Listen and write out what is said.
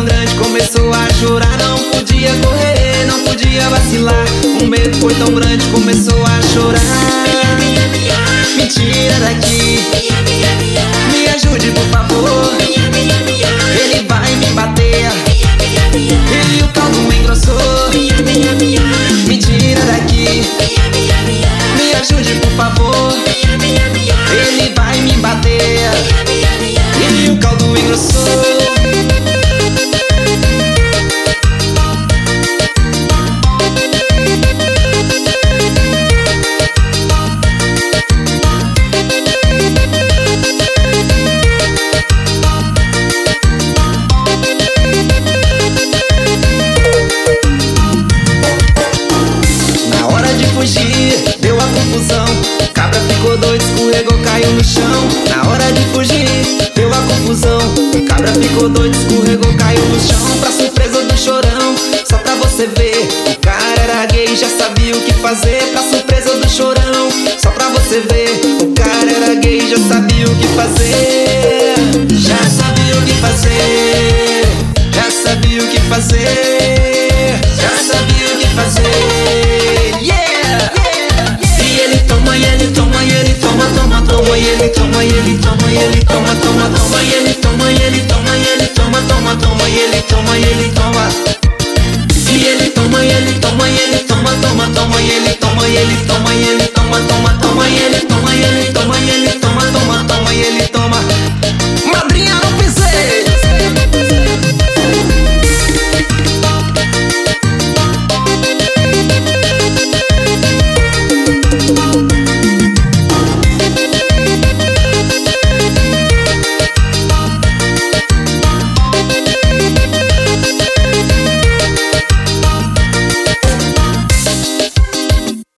tão grande, começou a chorar. Não podia correr, não podia vacilar. O medo foi tão grande, começou a chorar. Me tira daqui, me ajude por favor. Ele vai me bater, ele o caldo engrossou. Me tira daqui, me ajude por favor. Ele vai me bater, ele o caldo engrossou. Deu a confusão, o cabra ficou doido, escorregou, caiu no chão. Na hora de fugir, deu a confusão, o cabra ficou doido, escorregou, caiu no chão. Pra surpresa do chorão, só pra você ver, o cara era gay, já sabia o que fazer. Pra surpresa do chorão, só pra você ver, o cara era gay, já sabia o que fazer. Já sabia o que fazer, já sabia o que fazer, já sabia o que fazer. E ele toma, e ele toma, e ele toma, toma, toma. E ele toma, e ele toma, e ele toma, toma, toma. E ele toma, e ele toma, e ele toma, toma, toma. E ele toma, e ele toma. E ele toma, e ele toma, e ele toma, toma, toma. E ele toma, e ele toma, e ele toma, toma, toma. E ele toma, e ele toma, e ele toma, toma, toma. E ele